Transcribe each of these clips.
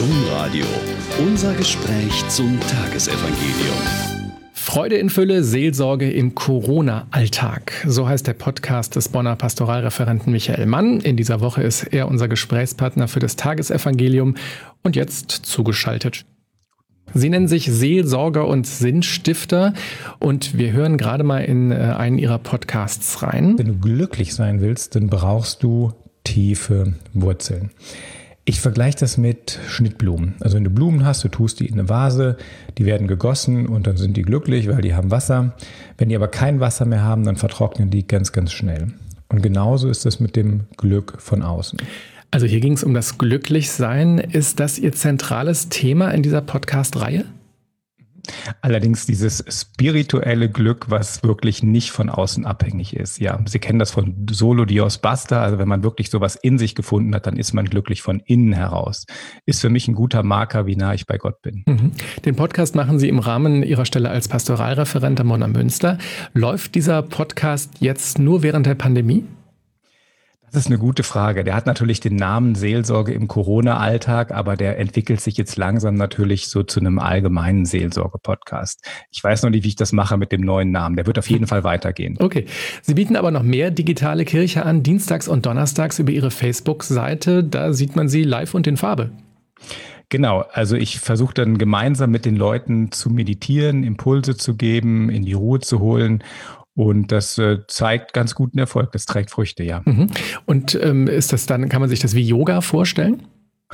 Domradio. Unser Gespräch zum Tagesevangelium. Freude in Fülle, Seelsorge im Corona-Alltag. So heißt der Podcast des Bonner Pastoralreferenten Michael Mann. In dieser Woche ist er unser Gesprächspartner für das Tagesevangelium und jetzt zugeschaltet. Sie nennen sich Seelsorger und Sinnstifter und wir hören gerade mal in einen Ihrer Podcasts rein. Wenn du glücklich sein willst, dann brauchst du tiefe Wurzeln. Ich vergleiche das mit Schnittblumen. Also wenn du Blumen hast, du tust die in eine Vase, die werden gegossen und dann sind die glücklich, weil die haben Wasser. Wenn die aber kein Wasser mehr haben, dann vertrocknen die ganz, ganz schnell. Und genauso ist es mit dem Glück von außen. Also hier ging es um das Glücklichsein. Ist das Ihr zentrales Thema in dieser Podcast-Reihe? Allerdings dieses spirituelle Glück, was wirklich nicht von außen abhängig ist. Ja, Sie kennen das von Solo Dios Basta. Also wenn man wirklich sowas in sich gefunden hat, dann ist man glücklich von innen heraus. Ist für mich ein guter Marker, wie nah ich bei Gott bin. Den Podcast machen Sie im Rahmen Ihrer Stelle als Pastoralreferent am Bonner Münster. Läuft dieser Podcast jetzt nur während der Pandemie? Das ist eine gute Frage. Der hat natürlich den Namen Seelsorge im Corona-Alltag, aber der entwickelt sich jetzt langsam natürlich so zu einem allgemeinen Seelsorge-Podcast. Ich weiß noch nicht, wie ich das mache mit dem neuen Namen. Der wird auf jeden Fall weitergehen. Okay. Sie bieten aber noch mehr digitale Kirche an, dienstags und donnerstags über Ihre Facebook-Seite. Da sieht man Sie live und in Farbe. Genau, also ich versuche dann gemeinsam mit den Leuten zu meditieren, Impulse zu geben, in die Ruhe zu holen. Und das zeigt ganz guten Erfolg. Das trägt Früchte, ja. Und ist das dann, kann man sich das wie Yoga vorstellen?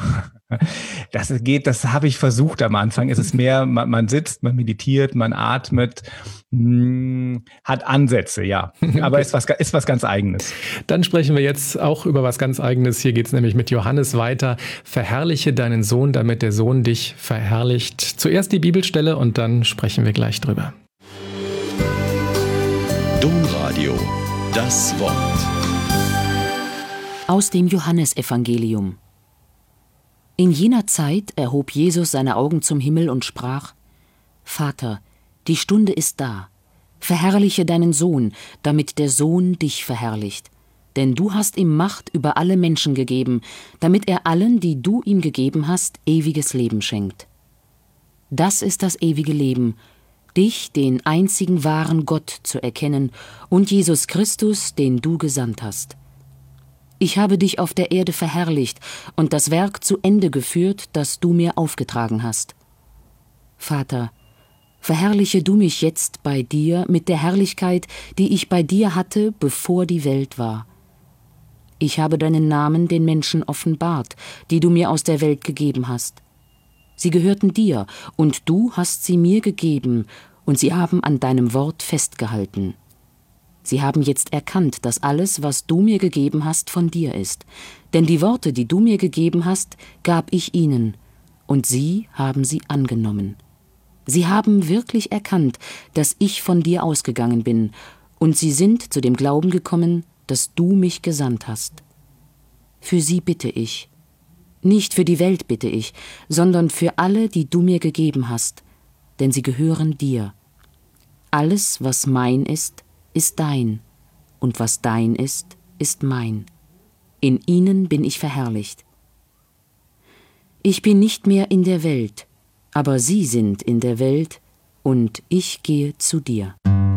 Das habe ich versucht am Anfang. Es ist mehr, man sitzt, man meditiert, man atmet, hat Ansätze, ja. Aber ist was ganz Eigenes. Dann sprechen wir jetzt auch über was ganz Eigenes. Hier geht es nämlich mit Johannes weiter. Verherrliche deinen Sohn, damit der Sohn dich verherrlicht. Zuerst die Bibelstelle und dann sprechen wir gleich drüber. Domradio, das Wort. Aus dem Johannesevangelium. In jener Zeit erhob Jesus seine Augen zum Himmel und sprach: Vater, die Stunde ist da. Verherrliche deinen Sohn, damit der Sohn dich verherrlicht. Denn du hast ihm Macht über alle Menschen gegeben, damit er allen, die du ihm gegeben hast, ewiges Leben schenkt. Das ist das ewige Leben, dich, den einzigen wahren Gott, zu erkennen und Jesus Christus, den du gesandt hast. Ich habe dich auf der Erde verherrlicht und das Werk zu Ende geführt, das du mir aufgetragen hast. Vater, verherrliche du mich jetzt bei dir mit der Herrlichkeit, die ich bei dir hatte, bevor die Welt war. Ich habe deinen Namen den Menschen offenbart, die du mir aus der Welt gegeben hast. Sie gehörten dir, und du hast sie mir gegeben, und sie haben an deinem Wort festgehalten. Sie haben jetzt erkannt, dass alles, was du mir gegeben hast, von dir ist. Denn die Worte, die du mir gegeben hast, gab ich ihnen, und sie haben sie angenommen. Sie haben wirklich erkannt, dass ich von dir ausgegangen bin, und sie sind zu dem Glauben gekommen, dass du mich gesandt hast. Für sie bitte ich. Nicht für die Welt bitte ich, sondern für alle, die du mir gegeben hast, denn sie gehören dir. Alles, was mein ist dein, und was dein ist mein. In ihnen bin ich verherrlicht. Ich bin nicht mehr in der Welt, aber sie sind in der Welt, und ich gehe zu dir.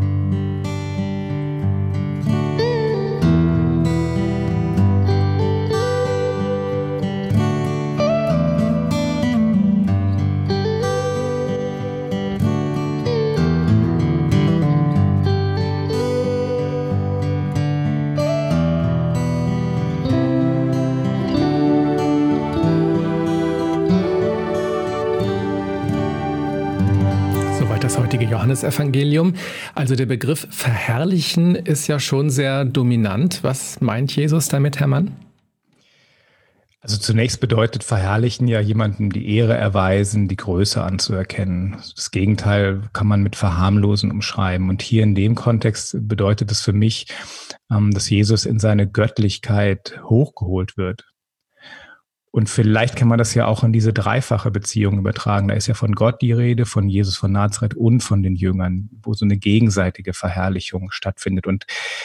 Das heutige Johannesevangelium. Also der Begriff verherrlichen ist ja schon sehr dominant. Was meint Jesus damit, Herr Mann? Also zunächst bedeutet verherrlichen ja jemandem die Ehre erweisen, die Größe anzuerkennen. Das Gegenteil kann man mit verharmlosen umschreiben. Und hier in dem Kontext bedeutet es für mich, dass Jesus in seine Göttlichkeit hochgeholt wird. Und vielleicht kann man das ja auch in diese dreifache Beziehung übertragen. Da ist ja von Gott die Rede, von Jesus von Nazareth und von den Jüngern, wo so eine gegenseitige Verherrlichung stattfindet. Und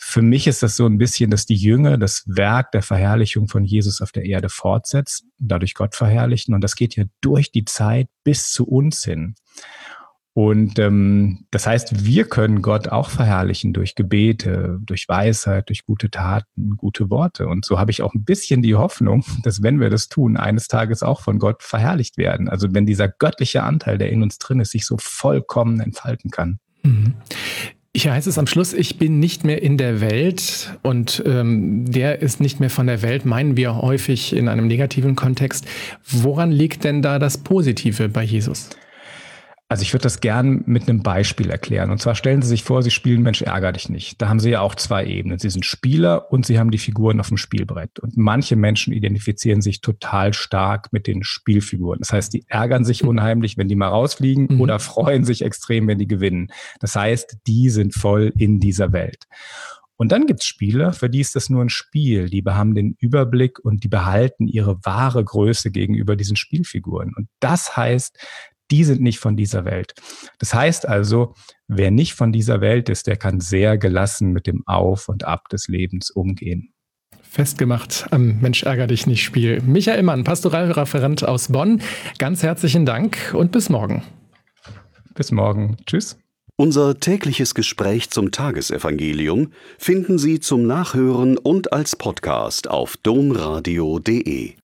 Für mich ist das so ein bisschen, dass die Jünger das Werk der Verherrlichung von Jesus auf der Erde fortsetzen, dadurch Gott verherrlichen. Und das geht ja durch die Zeit bis zu uns hin. Und das heißt, wir können Gott auch verherrlichen durch Gebete, durch Weisheit, durch gute Taten, gute Worte. Und so habe ich auch ein bisschen die Hoffnung, dass wenn wir das tun, eines Tages auch von Gott verherrlicht werden. Also wenn dieser göttliche Anteil, der in uns drin ist, sich so vollkommen entfalten kann. Mhm. Hier heißt es am Schluss, ich bin nicht mehr in der Welt und der ist nicht mehr von der Welt, meinen wir häufig in einem negativen Kontext. Woran liegt denn da das Positive bei Jesus? Also ich würde das gern mit einem Beispiel erklären. Und zwar stellen Sie sich vor, Sie spielen Mensch, ärger dich nicht. Da haben Sie ja auch zwei Ebenen. Sie sind Spieler und Sie haben die Figuren auf dem Spielbrett. Und manche Menschen identifizieren sich total stark mit den Spielfiguren. Das heißt, die ärgern sich unheimlich, wenn die mal rausfliegen oder freuen sich extrem, wenn die gewinnen. Das heißt, die sind voll in dieser Welt. Und dann gibt's Spieler, für die ist das nur ein Spiel. Die haben den Überblick und die behalten ihre wahre Größe gegenüber diesen Spielfiguren. Und das heißt, die sind nicht von dieser Welt. Das heißt also, wer nicht von dieser Welt ist, der kann sehr gelassen mit dem Auf und Ab des Lebens umgehen. Festgemacht am Mensch, ärger dich nicht Spiel. Michael Mann, Pastoralreferent aus Bonn. Ganz herzlichen Dank und bis morgen. Bis morgen. Tschüss. Unser tägliches Gespräch zum Tagesevangelium finden Sie zum Nachhören und als Podcast auf domradio.de.